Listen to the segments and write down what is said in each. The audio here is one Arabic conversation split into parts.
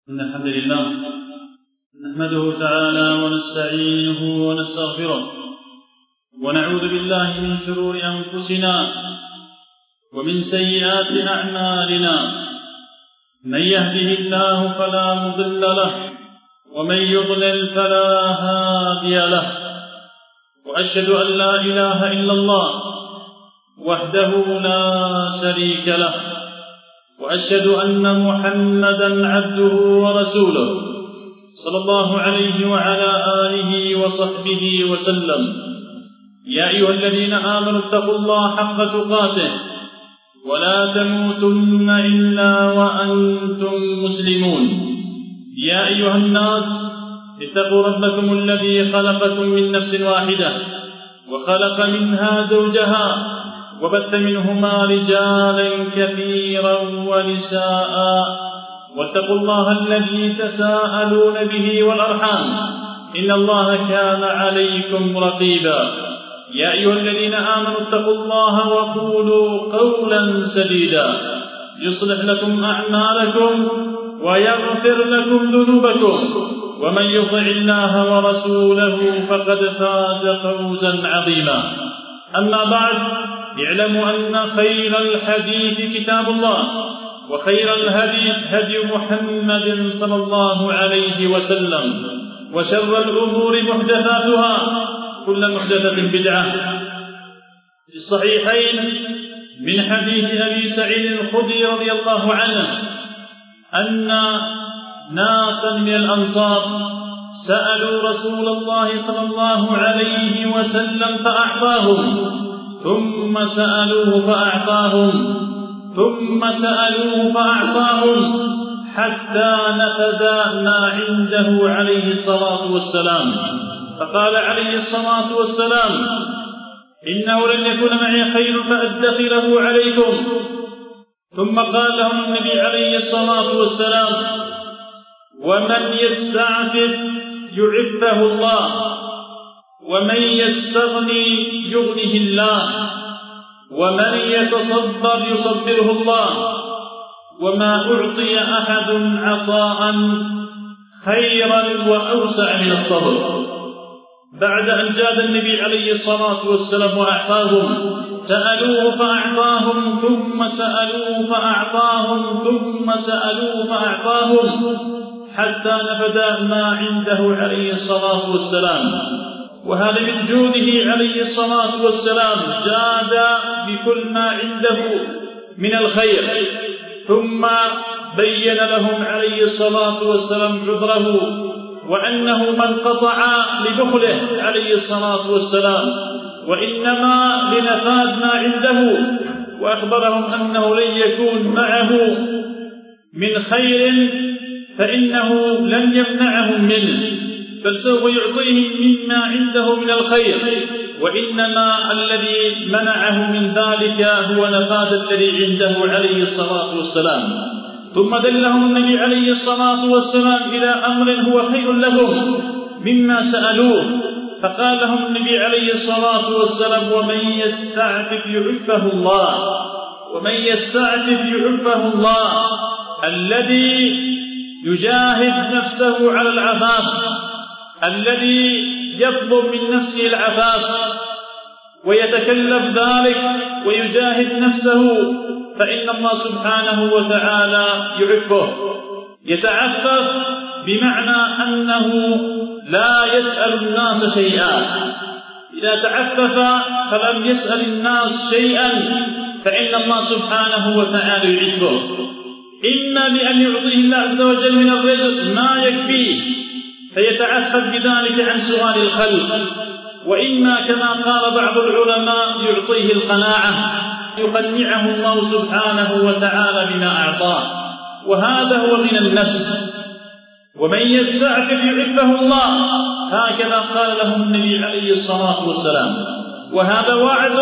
إن الحمد لله نحمده تعالى ونستعينه ونستغفره ونعوذ بالله من شرور أنفسنا ومن سيئات أعمالنا. من يهده الله فلا مضل له ومن يضلل فلا هادي له. وأشهد أن لا إله إلا الله وحده لا شريك له، وأشهد أن محمدا عبده ورسوله صلى الله عليه وعلى آله وصحبه وسلم. يا أيها الذين آمنوا اتقوا الله حق تقاته ولا تموتن إلا وأنتم مسلمون. يا أيها الناس اتقوا ربكم الذي خلقكم من نفس واحدة وخلق منها زوجها وبث منهما رجالا كثيرا ونساء، واتقوا الله الذي تساءلون به والأرحام إن الله كان عليكم رقيبا. يا أيها الذين آمنوا اتقوا الله وقولوا قولا سديدا يصلح لكم أعمالكم ويغفر لكم ذنوبكم، ومن يطع الله ورسوله فقد فاز فوزا عظيما. أما بعد، اعلموا أن خير الحديث كتاب الله، وخير الهدي هدي محمد صلى الله عليه وسلم، وشر الأمور محدثاتها، كل محدثة بدعة. في الصحيحين من حديث أبي سعيد الخدري رضي الله عنه أن ناسا من الأنصار سألوا رسول الله صلى الله عليه وسلم فأعطاهم، ثم سألوه فأعطاهم، ثم سألوه فأعطاهم، حتى نفذ ما عنده عليه الصلاة والسلام. فقال عليه الصلاة والسلام: إنه لن يكون معي خير فأدخره عليكم. ثم قال لهم النبي عليه الصلاة والسلام: ومن يستعفف يعفه الله، ومن يستغني يغنه الله، ومن يتصبر يصبره الله، وما أعطي أحد عطاء خيرا وأوسع من الصبر. بعد أن جاد النبي عليه الصلاة والسلام وأعطاهم، سألوه فأعطاهم، ثم سألوه فأعطاهم، ثم سألوه فأعطاهم، حتى نفد ما عنده عليه الصلاة والسلام. وهذا من جوده عليه الصلاة والسلام، جاد بكل ما عنده من الخير. ثم بين لهم عليه الصلاة والسلام عذره، وأنه من قطع لبخله عليه الصلاة والسلام، وإنما لنفاذ ما عنده. وأخبرهم أنه لن يكون معه من خير فإنه لن يمنعهم منه، بل سوف يعطيهم مما عنده من الخير، وإنما الذي منعه من ذلك هو نفاذ الذي عنده عليه الصلاة والسلام. ثم دلهم النبي عليه الصلاة والسلام إلى أمر هو خير لهم مما سألوه، فقال لهم النبي عليه الصلاة والسلام: ومن يستعفف يعفه الله، ومن يستعفف يعفه الله. الذي يجاهد نفسه على العفاف، الذي يطلب من نفسه العفاف ويتكلف ذلك ويجاهد نفسه، فإن الله سبحانه وتعالى يعفه. يتعفف بمعنى أنه لا يسأل الناس شيئا. إذا تعفف فلم يسأل الناس شيئا فإن الله سبحانه وتعالى يعفه، إما بأن يعطيه الله عز وجل من الرزق ما يكفيه فيتعفف بذلك عن سؤال الخلق، وإما كما قال بعض العلماء يعطيه القناعة، يقنعه الله سبحانه وتعالى بما أعطاه، وهذا هو غنى النفس. ومن يستعفف يعفه الله، هكذا قال له النبي عليه الصلاة والسلام. وهذا وعد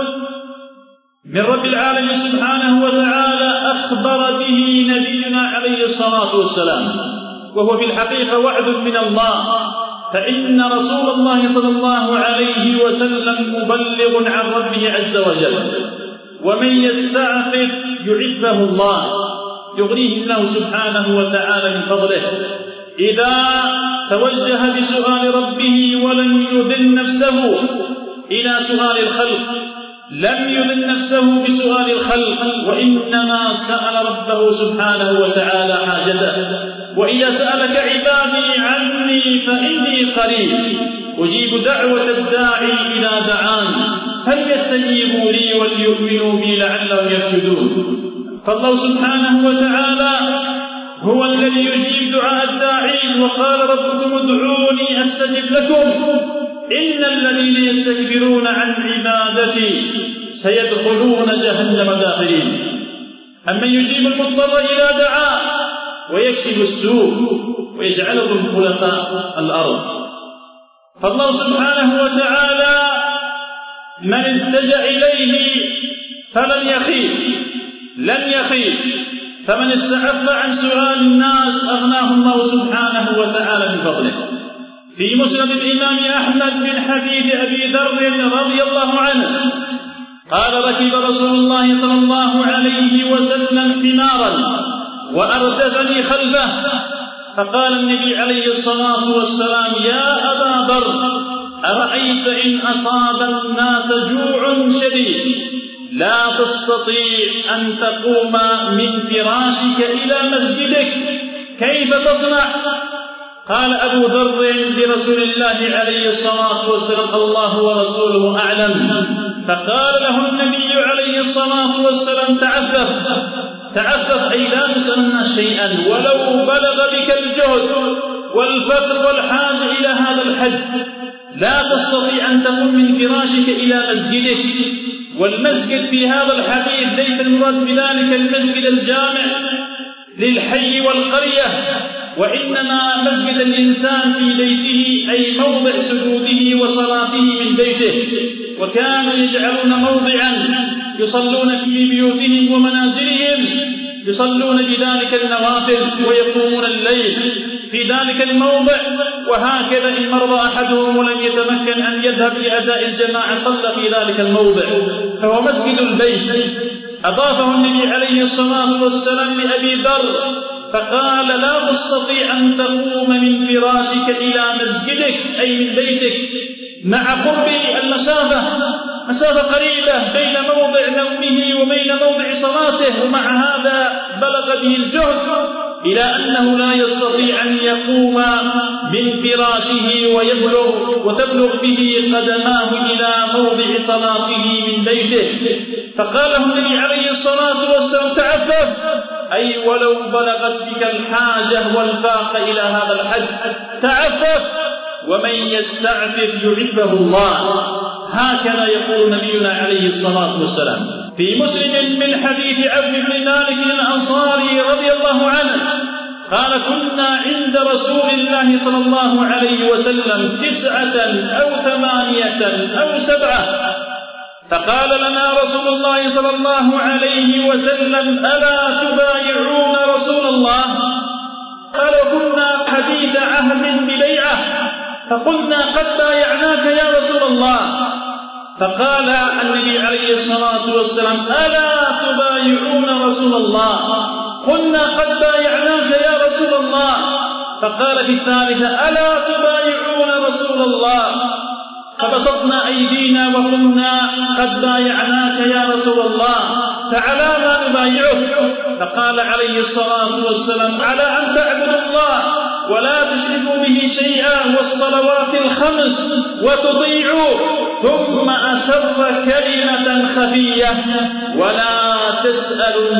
من رب العالمين سبحانه وتعالى أخبر به نبينا عليه الصلاة والسلام، وهو في الحقيقة وعد من الله، فإن رسول الله صلى الله عليه وسلم مبلغ عن ربه عز وجل. ومن يستعفف يعفه الله، يغنيه الله سبحانه وتعالى من فضله. إذا توجه بسؤال ربه ولم يذل نفسه إلى سؤال الخلق، لم يذل نفسه بسؤال الخلق، وإنما سأل ربه سبحانه وتعالى حاجته. وإذا سألك عبادي عني فإني قريب أجيب دعوة الداعي إذا دعان فليستجيبوا لي وليؤمنوا بي لعلهم يرشدون. فالله سبحانه وتعالى هو الذي يجيب دعاء الداعين، وقال ربكم ادعوني أستجب لكم إن الذين يستكبرون عن عبادتي سيدخلون جهنم داخلين. أمن يجيب المضطر إذا دعا ويكشف السوء ويجعلكم خلفاء الأرض. فالله سبحانه وتعالى من التجأ إليه فلن يخيب، فمن استعف عن سؤال الناس أغناه الله سبحانه وتعالى من فضله. في مسند الإمام أحمد من حديث أبي ذر رضي الله عنه قال ركب رسول الله صلى الله عليه وسلم حمارا وأردفني خلفه، فقال النبي عليه الصلاة والسلام يا أبا ذر أرأيت إن أصاب الناس جوع شديد لا تستطيع أن تقوم من فراشك إلى مسجدك كيف تصنع؟ قال أبو ذر لرسول الله عليه الصلاة والسلام الله ورسوله أعلم. فقال له النبي عليه الصلاة والسلام تعفف أي لا تسألنا شيئا ولو بلغ بك الجهد والفقر والحاجة إلى هذا الحد، لا تستطيع أن تقوم من فراشك إلى مسجدك. والمسجد في هذا الحديث ليس المراد بذلك المسجد الجامع للحي والقرية، وإنما مسجد الإنسان في بيته أي موضع سجوده وصلاته من بيته. وكانوا يجعلون موضعا يصلون في بيوتهم ومنازلهم، يصلون بذلك النوافل ويقومون الليل في ذلك الموضع. وهكذا إن مرض أحدهم ولم يتمكن أن يذهب لأداء الجماعة صلى في ذلك الموضع، فهو مسجد البيت. أضافه النبي عليه الصلاة والسلام لأبي ذر فقال لا تستطيع أن تقوم من فراشك إلى مسجدك أي من بيتك مع قرب مسافة قريبة بين موضع نومه وبين موضع صلاته، ومع هذا بلغ به الجهد إلى أنه لا يستطيع أن يقوم من فراشه وتبلغ به قدماه إلى موضع صلاته من بيته. فقال له النبي عليه الصلاة والسلام تعفف أي ولو بلغت بك الحاجة والفاقة إلى هذا الحد تعفف، ومن يستعفف يعفه الله. هكذا يقول نبينا عليه الصلاة والسلام. في مسلم من حديث عبد بن مالك الأنصاري رضي الله عنه قال كنا عند رسول الله صلى الله عليه وسلم 9 أو 8 أو 7، فقال لنا رسول الله صلى الله عليه وسلم ألا تبايعون رسول الله؟ قال كنا حديث عهد ببيعة، فقلنا قد بايعناك يا رسول الله. فقال النبي عليه الصلاة والسلام ألا تبايعون رسول الله؟ قلنا قد بايعناك يا رسول الله. فقال في الثالثة ألا تبايعون رسول الله؟ فبسطنا أيدينا وقلنا قد بايعناك يا رسول الله، فعلى ما نبايعك؟ فقال عليه الصلاة والسلام على أن تعبدوا الله ولا تشركوا به شيئا والصلوات الخمس وتطيعوا. ثم أسر كلمة خفية ولا تسألوا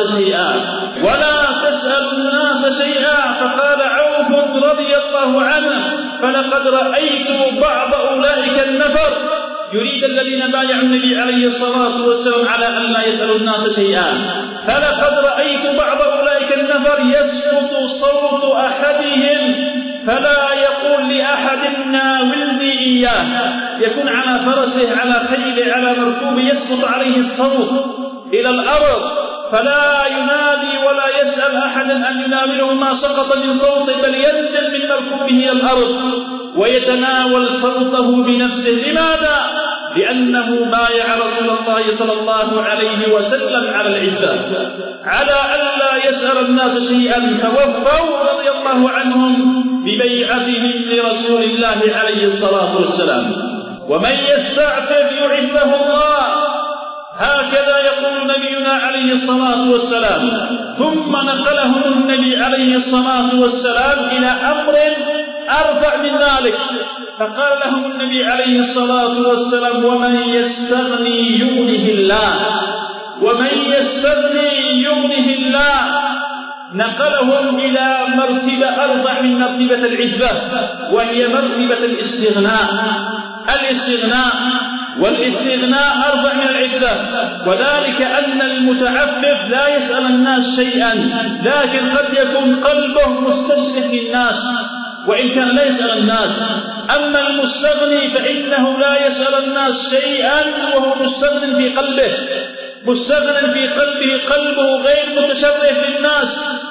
الناس شيئا. فقال عوف رضي الله عنه فلقد رأيت بعض أولئك النفر يريد الذين بايعوا النبي عليه الصلاة والسلام على أن لا يسألوا الناس شيئا، فلقد رأيت بعض أولئك النفر يسقط صوت أحدهم فلا يقول لأحد ناولني إياه، يكون على فرسه على خيله على مركوبه يسقط عليه الصوت إلى الأرض فلا ينادي ولا يسأل أحدا أن يناوله ما سقط من صوته، بل ينزل من مركوبه إلى الأرض ويتناول صوته بنفسه. لماذا؟ لأنه بايع رسول الله صلى الله عليه وسلم على العزة، على أن لا يسأل الناس شيئا فوفوا رضي الله عنهم ببيعتهم لرسول الله عليه الصلاة والسلام. ومن يستعفف يعفه الله، هكذا يقول نبينا عليه الصلاة والسلام. ثم نقلهم النبي عليه الصلاة والسلام إلى أمر أرفع من ذلك، فقال لهم النبي عليه الصلاة والسلام: ومن يستغني يغنه الله، ومن يستغني يغنه الله. نقلهم إلى مرتبة أرفع من مرتبة العفة، وهي مرتبة الاستغناء. والاستغناء أرفع من العفة، وذلك أن المتعفف لا يسأل الناس شيئا، لكن قد يكون قلبه مستشرف للناس وإن كان لا يسأل الناس. أما المستغني فإنه لا يسأل الناس شيئا وهو مستغن في قلبه، مستغن في قلبه، قلبه غير متشرف للناس،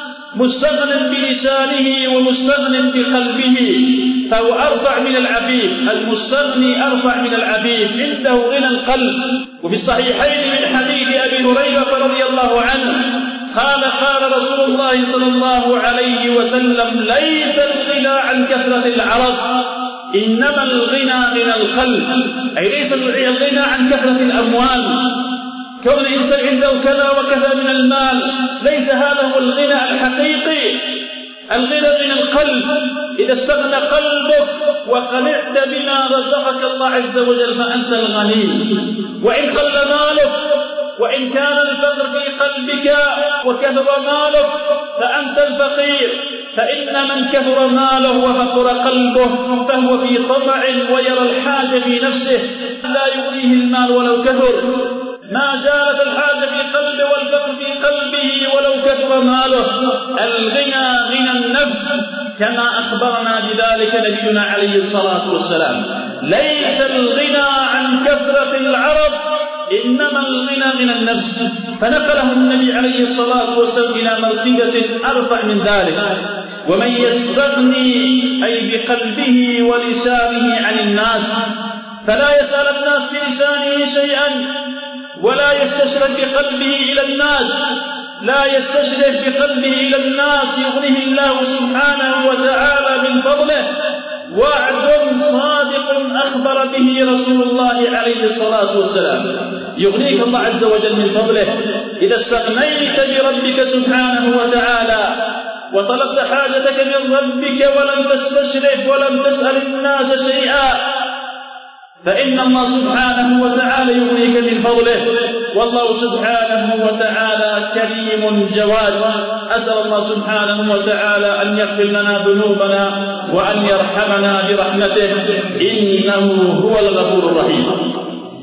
مستغن بلسانه ومستغن بقلبه، فهو أرفع من العفيف. المستغني أرفع من العفيف، عنده غنى القلب. وفي الصحيحين من حديث أبي هريرة رضي الله عنه قال رسول الله صلى الله عليه وسلم: ليس الغنى عن كثرة العرض، إنما الغنى غنى القلب. أي ليس الغنى عن كثرة الأموال، كون الإنسان عنده كذا وكذا من المال، ليس هذا هو الغنى الحقيقي. الغنى غنى القلب. إذا استغنى قلبك وقنعت بما رزقك الله عز وجل فأنت الغني. وإن قل مالك، وإن كان الفقر في قلبك وكثر مالك فأنت الفقير. فإن من كثر ماله وفقر قلبه فهو في طمع ويرى الحاجة في نفسه، لا يغنيه المال ولو كثر. ما زالت الحاجة في قلبه والفقر في قلبه ولو كثر ماله. الغنى غنى النفس، كما أخبرنا بذلك نبينا عليه الصلاة والسلام. ليس الغنى عن كثرة العرض، إنما الغنى غنى النفس. فنقله النبي عليه الصلاة والسلام إلى مرتبة أرفع من ذلك. ومن يستغني أي بقلبه ولسانه عن الناس، فلا يسأل الناس بلسانه شيئا ولا يستشرف بقلبه إلى الناس، لا يستشرف بقلبه إلى الناس، يغنيه الله سبحانه وتعالى من فضله. وعد صادق أخبر به رسول الله عليه الصلاة والسلام. يغنيك الله عز وجل من فضله إذا استغنيت بربك سبحانه وتعالى وطلبت حاجتك من ربك ولم تستشرف ولم تسأل الناس شيئا، فإن الله سبحانه وتعالى يغنيك من فضله. والله سبحانه وتعالى كريم جواد. أسأل الله سبحانه وتعالى أن يغفر لنا ذنوبنا وأن يرحمنا برحمته، إنه هو الغفور الرحيم.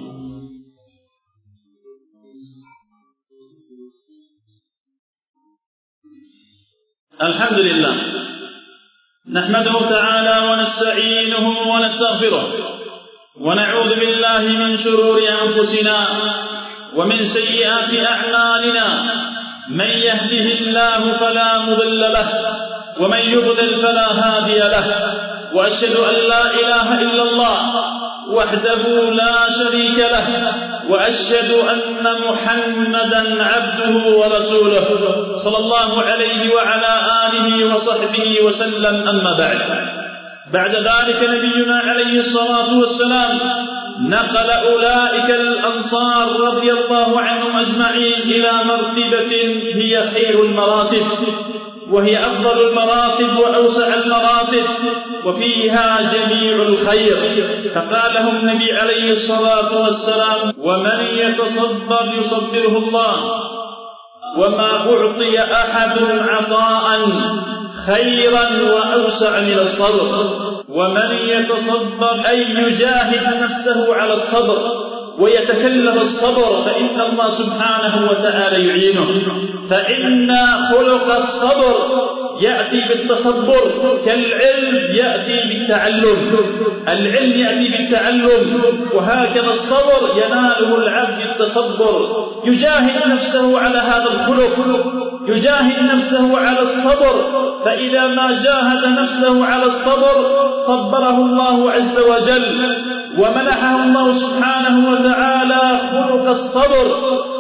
الحمد لله، نحمده تعالى ونستعينه ونستغفره، ونعوذ بالله من شرور أنفسنا ومن سيئات أعمالنا. من يهده الله فلا مضل له، ومن يضلل فلا هادي له. وأشهد أن لا إله إلا الله وحده لا شريك له، وأشهد أن محمدا عبده ورسوله صلى الله عليه وعلى آله وصحبه وسلم. أما بعد ذلك نبينا عليه الصلاة والسلام نقل أولئك الأنصار رضي الله عنهم أجمعين إلى مرتبة هي خير المراتب، وهي أفضل المراتب وأوسع المراتب، وفيها جميع الخير. فقال لهم النبي عليه الصلاة والسلام: ومن يتصبر يصبره الله، وما أعطي أحد عطاء خيرا وأوسع من الصبر. ومن يتصبر أي يجاهد نفسه على الصبر ويتكلم الصبر، فإن الله سبحانه وتعالى يعينه. فإن خلق الصبر يأتي بالتصبر، كالعلم يأتي بالتعلم، العلم يأتي بالتعلم، وهكذا الصبر يناله العبد بالتصبر. يجاهد نفسه على هذا الخلق، يجاهد نفسه على الصبر، فإذا ما جاهد نفسه على الصبر صبره الله عز وجل، ومنحه الله سبحانه وتعالى خلق الصبر.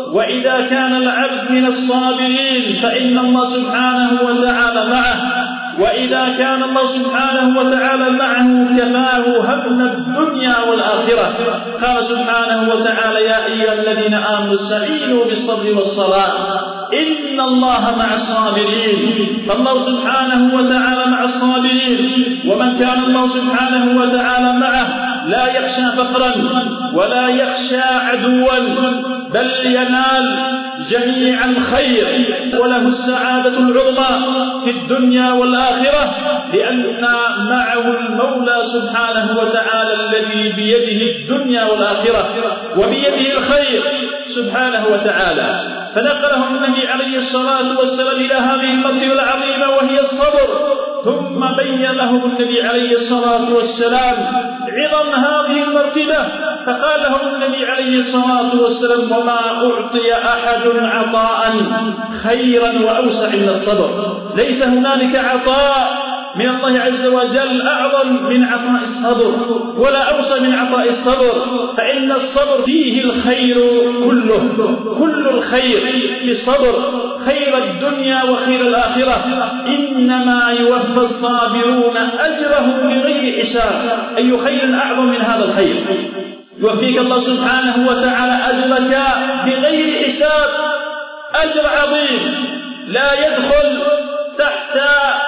وإذا كان العبد من الصابرين فإن الله سبحانه وتعالى معه، وإذا كان الله سبحانه وتعالى معه كفاه هم الدنيا والآخرة. قال سبحانه وتعالى: يا أيها الذين آمنوا استعينوا بالصبر والصلاة إن الله مع الصابرين. فالله سبحانه وتعالى مع الصابرين، ومن كان الله سبحانه وتعالى معه لا يخشى فقرا ولا يخشى عدوا، بل ينال جميع الخير وله السعادة العظمى في الدنيا والآخرة، لأن معه المولى سبحانه وتعالى الذي بيده الدنيا والآخرة وبيده الخير سبحانه وتعالى. فنقله النبي عليه الصلاة والسلام إلى هذه المرتبة العظيمة وهي الصبر، ثم بين لهم النبي عليه الصلاة والسلام عظم هذه المرتبة، فقال لهم النبي عليه الصلاة والسلام: وما أعطي أحد عطاء خيرا وأوسع من الصبر. ليس هنالك عطاء من الله عز وجل أعظم من عطاء الصبر ولا أوسع من عطاء الصبر، فإن الصبر فيه الخير كله، كل الخير في الصبر، خير الدنيا وخير الآخرة. إنما يوفى الصابرون أجرهم بغير حساب. أي خير أعظم من هذا الخير؟ يوفيك الله سبحانه وتعالى أجرك بغير حساب، أجر عظيم لا يدخل تحت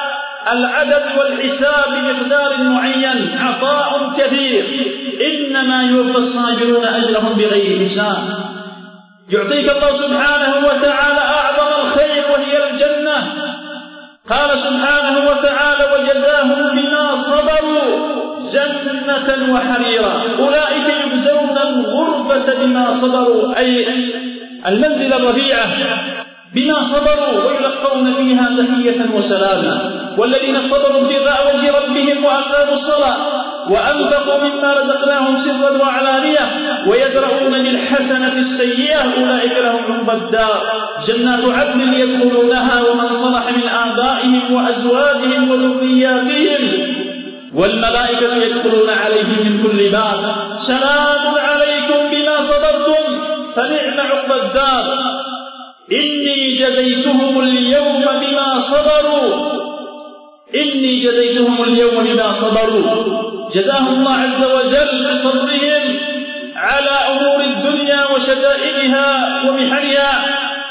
العدد والحساب بمقدار معين، عطاء كبير. إنما يوفى الصابرون أجرهم بغير حساب. يعطيك الله سبحانه وتعالى أعظم الخير وهي الجنة. قال سبحانه وتعالى: وجزاهم بما صبروا جنة وحريرا. أولئك يجزون الغرفة بما صبروا، أي المنزل الرفيعة بما صبروا، ويلقون فيها تحية وسلاما. والذين صبروا ابتغاء وجه ربهم وأقاموا الصلاة وأنفقوا مما رزقناهم سرا وعلانية ويدرؤون بالحسنة السيئة أولئك لهم عقبى الدار جنات عدن يدخلونها ومن صلح من آبائهم وأزواجهم وذرياتهم والملائكة يدخلون عليهم من كل باب سلام عليكم بما صبرتم فنعم عقبى الدار إني جزيتهم اليوم بما صبروا. إني جزيتهم اليوم بما صبروا. جزاهم الله عز وجل بصبرهم على أمور الدنيا وشدائدها ومحنها.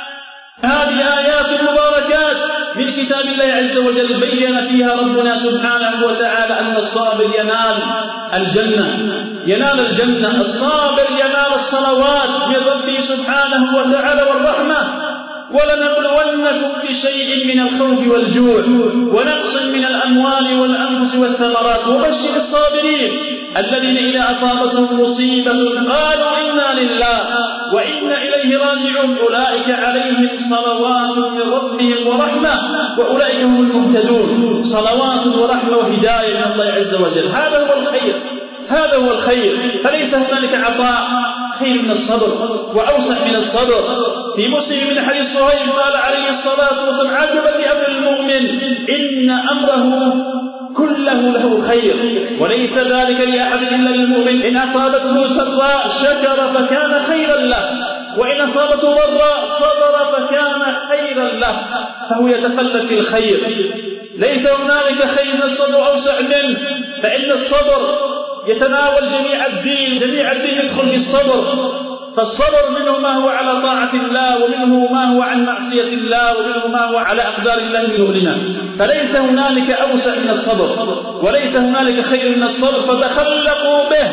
هذه آيات مباركات من كتاب الله عز وجل بين فيها ربنا سبحانه وتعالى أن الصابر ينال الجنة، ينال الجنة. الصابر ينال الصلوات من ربه سبحانه وتعالى والرحمة. ولنبلونكم بشيء من الخوف والجوع ونقص من الأموال والأنفس والثمرات وبشر الصابرين الذين إذا أصابتهم مصيبة قالوا إنا لله وإنا إليه راجعون أولئك عليهم صلوات من ربهم ورحمة وأولئك هم المهتدون. صلوات ورحمة وهداية من الله عز وجل. هذا هو الخير، هذا هو الخير. فليس هنالك عطاء خير من الصبر وأوسع من الصبر. في مسلم من حديث صهيب قال عليه الصلاة والسلام: عجبا لأمر المؤمن إن أمره كله له خير وليس ذلك لأحد إلا للمؤمن إن أصابته سراء شكر فكان خيرا له وإن أصابته ضراء صبر فكان خيرا له. فهو يتخلف في الخير. ليس هنالك خير من الصبر أوسع منه، فإن الصبر يتناول جميع الدين، جميع الدين يدخل في الصبر. فالصبر منه ما هو على طاعة الله ومنه ما هو عن معصية الله ومنه ما هو على أقدار الله المؤلمة. فليس هنالك أوسع من الصبر وليس هنالك خير من الصبر. فتخلقوا به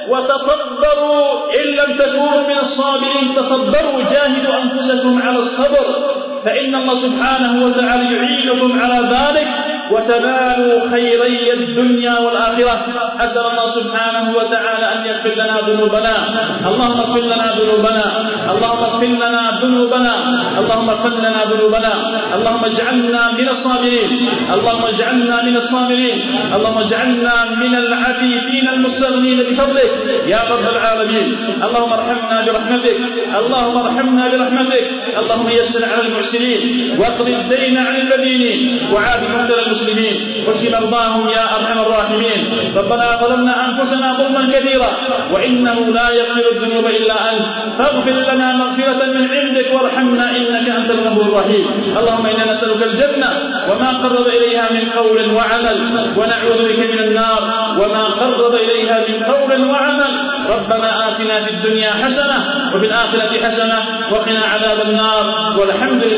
وتصبروا إن لم تكونوا من الصابرين. تصبروا جاهدوا أنفسكم على الصبر فإن الله سبحانه وتعالى يعينكم على ذلك وتنالوا خيري الدنيا والآخرة. أسأل الله سبحانه وتعالى أن يغفر لنا ذنوبنا. اللهم اغفر لنا ذنوبنا، اللهم اغفر لنا ذنوبنا، اللهم اغفر لنا ذنوبنا. اللهم اجعلنا من الصابرين، اللهم اجعلنا من الصابرين، اللهم اجعلنا من العفيفين المستغنين بفضلك يا رب العالمين. اللهم ارحمنا برحمتك، اللهم ارحمنا برحمتك. اللهم يسر على المعسرين واقض الدين عن المدينين وعاف مبتلى المسلمين المسلمين واشف مرضاهم يا أرحم الراحمين. ربنا ظلمنا أنفسنا ظلما كثيرا وإنه لا يغفر الذنوب إلا أنت فاغفر لنا مغفرة من عندك وارحمنا إنك أنت الغفور الرحيم. اللهم إنا نسألك الجنة وما قرب إليها من قول وعمل ونعوذ بك من النار وما قرب إليها من قول وعمل. ربنا آتنا في الدنيا حسنة وفي الآخرة حسنة وقنا عذاب النار والحمد